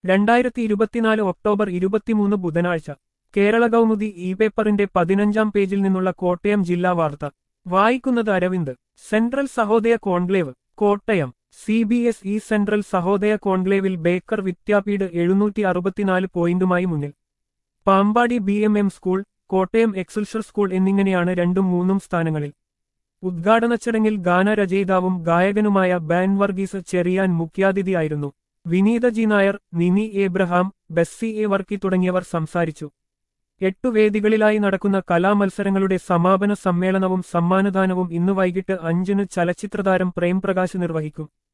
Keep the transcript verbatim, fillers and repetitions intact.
രണ്ടായിരത്തി ഇരുപത്തിനാല് ഒക്ടോബർ ഇരുപത്തിമൂന്ന് ബുധനാഴ്ച കേരള കൗമുദി ഇ പേപ്പറിന്റെ പതിനഞ്ചാം പേജിൽ നിന്നുള്ള കോട്ടയം ജില്ലാ വാർത്ത വായിക്കുന്നത് Aravind. Central Sahodaya conclave Kottayam. C B S E central Sahodaya കോൺക്ലേവിൽ ബേക്കർ വിദ്യാപീഠ് എഴുന്നൂറ്റി അറുപത്തിനാല് പോയിന്റുമായി മുന്നിൽ. Pampady B M M school, Kottayam Excelsior school എന്നിങ്ങനെയാണ് രണ്ടും മൂന്നും സ്ഥാനങ്ങളിൽ. ഉദ്ഘാടന ചടങ്ങിൽ ഗാനരചയിതാവും ഗായകനുമായ ബാൻ വർഗീസ് ചെറിയാൻ മുഖ്യാതിഥിയായിരുന്നു. Vineetha G Nair, Nini Abraham, Bessie A Varkey തുടങ്ങിയവർ സംസാരിച്ചു. എട്ടു വേദികളിലായി നടക്കുന്ന കലാമത്സരങ്ങളുടെ സമാപന സമ്മേളനവും സമ്മാനദാനവും ഇന്ന് വൈകിട്ട് അഞ്ചിന് ചലച്ചിത്രതാരം പ്രേംപ്രകാശ് നിർവഹിക്കും.